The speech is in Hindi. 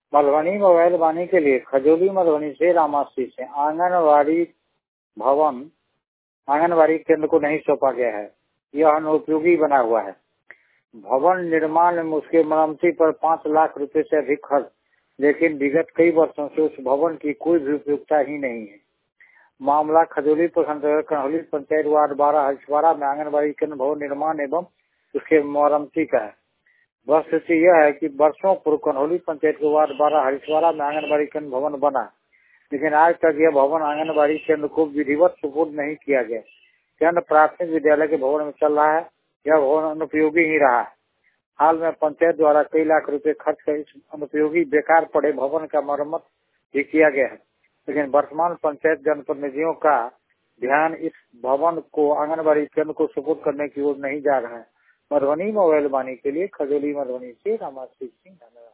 मधुबनी मोबाइल वाणी के लिए खजोली मधुबनी से रामाशीष से आंगनबाड़ी भवन आंगनबाड़ी केंद्र को नहीं सौंपा गया है। यह अनुपयोगी बना हुआ है। भवन निर्माण में उसके मरम्मती पर 5 लाख रुपए से अधिक खर्च, लेकिन विगत कई वर्षों से उस भवन की कोई भी उपयोगिता ही नहीं है। मामला खजोली प्रखंड कन्हौली पंचायत वार्ड 12 हरिशवाड़ा में आंगनबाड़ी केंद्र भवन निर्माण एवं उसके मरम्मती का है। वस्तुस्थिति यह है कि वर्षों पूर्व कन्हौली पंचायत के वार्ड 12 हरिशवाड़ा में आंगनबाड़ी केंद्र भवन बना, लेकिन आज तक यह भवन आंगनबाड़ी केंद्र को विधिवत सुपुर्द नहीं किया गया। केंद्र प्राथमिक विद्यालय के भवन में चल रहा है। यह भवन अनुपयोगी ही रहा है। हाल में पंचायत द्वारा कई लाख रुपए खर्च कर इस अनुपयोगी बेकार पड़े भवन का मरम्मत भी किया गया है, लेकिन वर्तमान पंचायत जनप्रतिनिधियों का ध्यान इस भवन को आंगनबाड़ी केंद्र को सुपुर्द करने की ओर नहीं जा रहा है। मधुबनी मोबाइल वाणी के लिए खजोली मधुबनी से रामाशीष सिंह।